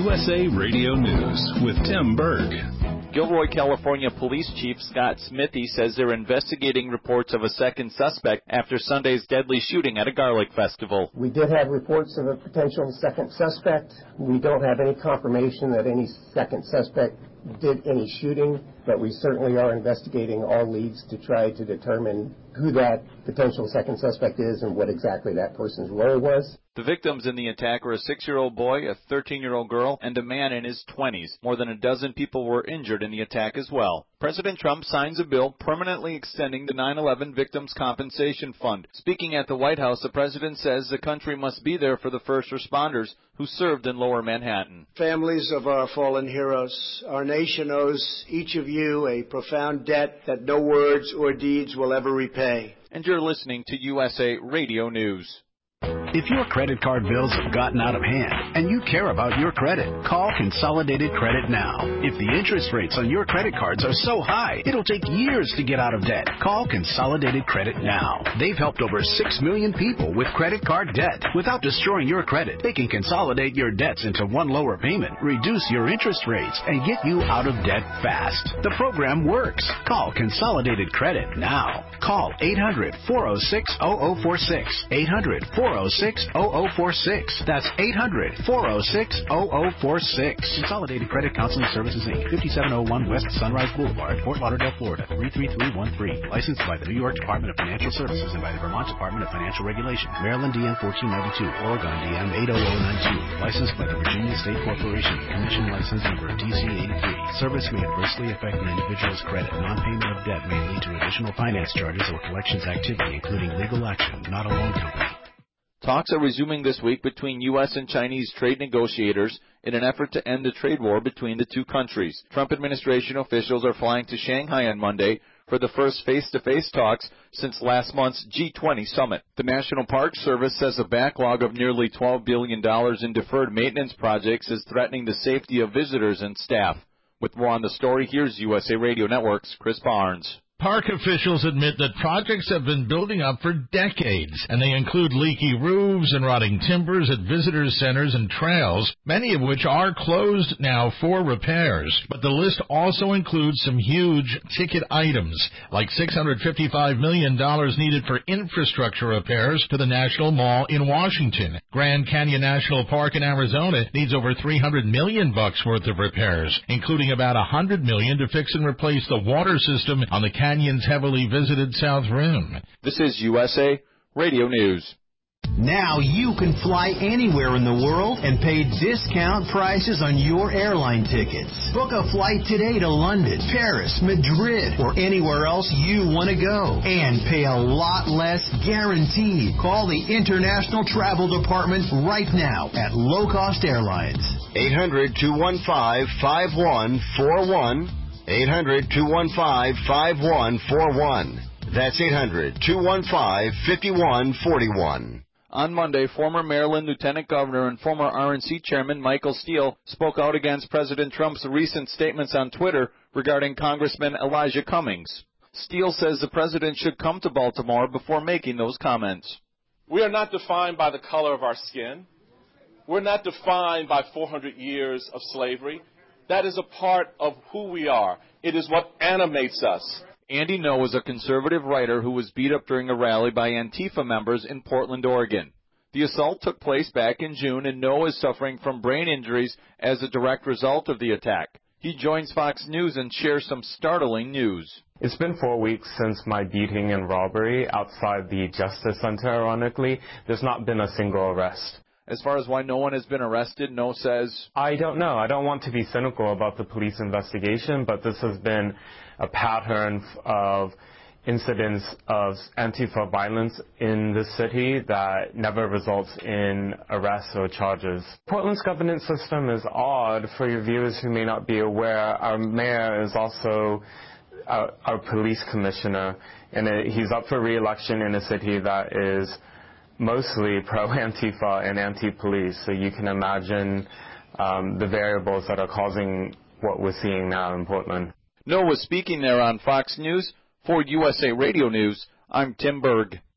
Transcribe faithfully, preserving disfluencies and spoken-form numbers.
U S A Radio News with Tim Berg. Gilroy, California Police Chief Scott Smithy says they're investigating reports of a second suspect after Sunday's deadly shooting at a garlic festival. We did have reports of a potential second suspect. We don't have any confirmation that any second suspect did any shooting, but we certainly are investigating all leads to try to determine who that potential second suspect is and what exactly that person's role was. The victims in the attack were a six-year-old boy, a thirteen-year-old girl, and a man in his twenties. More than a dozen people were injured in the attack as well. President Trump signs a bill permanently extending the nine eleven Victims' Compensation Fund. Speaking at the White House, the president says the country must be there for the first responders who served in Lower Manhattan. Families of our fallen heroes, our nation owes each of you a profound debt that no words or deeds will ever repay. And you're listening to U S A Radio News. If your credit card bills have gotten out of hand and you care about your credit, call Consolidated Credit now. If the interest rates on your credit cards are so high, it'll take years to get out of debt. Call Consolidated Credit now. They've helped over six million people with credit card debt. Without destroying your credit, they can consolidate your debts into one lower payment, reduce your interest rates, and get you out of debt fast. The program works. Call Consolidated Credit now. Call eight hundred, four oh six, oh oh four six. eight hundred, four oh six, oh oh four six. That's eight hundred, four oh six, oh oh four six. Consolidated Credit Counseling Services, Incorporated, fifty-seven oh one West Sunrise Boulevard, Fort Lauderdale, Florida, three three three one three. Licensed by the New York Department of Financial Services and by the Vermont Department of Financial Regulation. Maryland D M fourteen ninety-two, Oregon D M eight oh oh nine two. Licensed by the Virginia State Corporation. Commission license number D C eighty-three. Service may adversely affect an individual's credit. Non-payment of debt may lead to additional finance charges or collections activity, including legal action, not a loan company. Talks are resuming this week between U S and Chinese trade negotiators in an effort to end the trade war between the two countries. Trump administration officials are flying to Shanghai on Monday for the first face-to-face talks since last month's G twenty summit. The National Park Service says a backlog of nearly twelve billion dollars in deferred maintenance projects is threatening the safety of visitors and staff. With more on the story, here's U S A Radio Network's Chris Barnes. Park officials admit that projects have been building up for decades, and they include leaky roofs and rotting timbers at visitor centers and trails, many of which are closed now for repairs. But the list also includes some huge ticket items, like six hundred fifty-five million dollars needed for infrastructure repairs to the National Mall in Washington. Grand Canyon National Park in Arizona needs over three hundred million dollars bucks worth of repairs, including about one hundred million dollars to fix and replace the water system on the Canyon's heavily visited South Rim. This is U S A Radio News. Now you can fly anywhere in the world and pay discount prices on your airline tickets. Book a flight today to London, Paris, Madrid, or anywhere else you want to go. And pay a lot less guaranteed. Call the International Travel Department right now at Low Cost Airlines. eight hundred, two one five, five one four one. eight hundred, two one five, five one four one. That's eight hundred, two one five, five one four one. On Monday, former Maryland Lieutenant Governor and former R N C Chairman Michael Steele spoke out against President Trump's recent statements on Twitter regarding Congressman Elijah Cummings. Steele says the president should come to Baltimore before making those comments. We are not defined by the color of our skin. We're not defined by four hundred years of slavery. That is a part of who we are. It is what animates us. Andy Ngo is a conservative writer who was beat up during a rally by Antifa members in Portland, Oregon. The assault took place back in June, and Ngo is suffering from brain injuries as a direct result of the attack. He joins Fox News and shares some startling news. It's been four weeks since my beating and robbery outside the Justice Center, ironically. There's not been a single arrest. As far as why no one has been arrested, Ngo says, I don't know. I don't want to be cynical about the police investigation, but this has been a pattern of incidents of Antifa violence in the city that never results in arrests or charges. Portland's governance system is odd. For your viewers who may not be aware, our mayor is also our, our police commissioner, and it, he's up for re-election in a city that is mostly pro-Antifa and anti-police, so you can imagine um, the variables that are causing what we're seeing now in Portland. Ngo was speaking there on Fox News. For U S A Radio News, I'm Tim Berg.